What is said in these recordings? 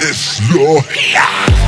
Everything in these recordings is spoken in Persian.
اصلاحی.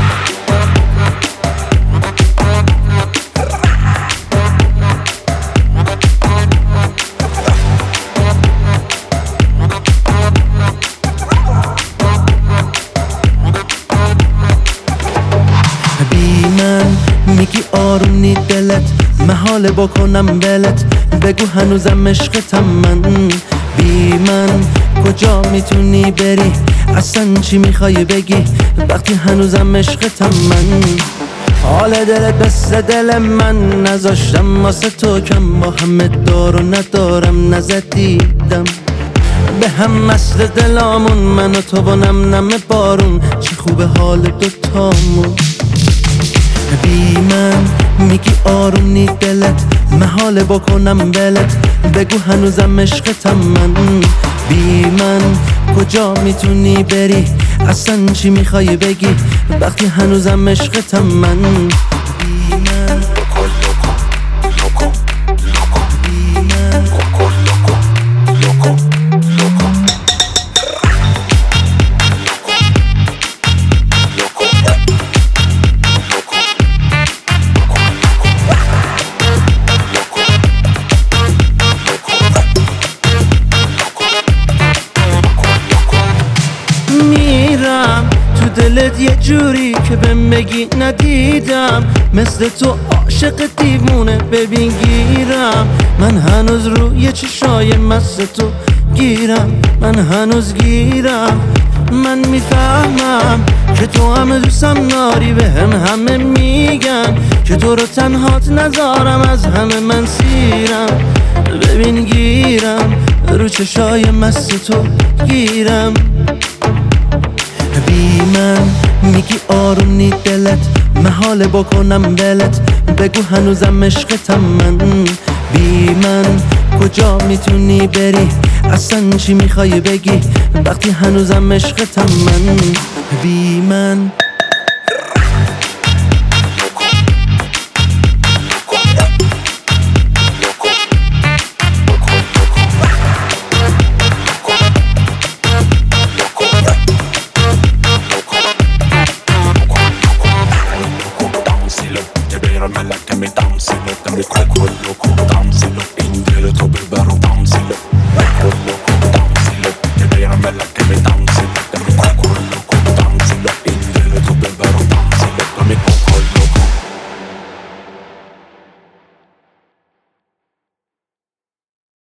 میگی آرونی دلت محاله بکنم ولت، بگو هنوزم عشقتم من. بی من کجا میتونی بری، اصلا چی میخوای بگی وقتی هنوزم عشقتم من. حال دلت مثل دل من، نذاشتم واسه تو کم، با همه دار و ندارم نزدیدم به هم مثل دلامون، من و تو و نم نم بارون، چه خوبه حال دوتامون. بی من میگی آرونی دلت محاله بکنم ولت، بگو هنوزم عشقتم من. بی من کجا میتونی بری، اصلا چی میخوای بگی وقتی هنوزم عشقتم من. بی من میرم تو دلت یه جوری که بهم بگی ندیدم، مثل تو عاشق دیوونه ببین گیرم. من هنوز روی چشای مثل تو گیرم، من هنوز گیرم. من میفهمم که تو همه دوستم ناری، به همه میگن که تو رو تنهات نذارم، از همه من سیرم ببین گیرم، رو چشای مثل تو گیرم. بی من میگی آرونی دلت محاله بکنم ولت، بگو هنوزم عشقتم من. بی من کجا میتونی بری، اصلا چی میخوای بگی وقتی هنوزم عشقتم من. بی من Me danse, låt mig kolla, danse, låt in det, ta bebär och dans.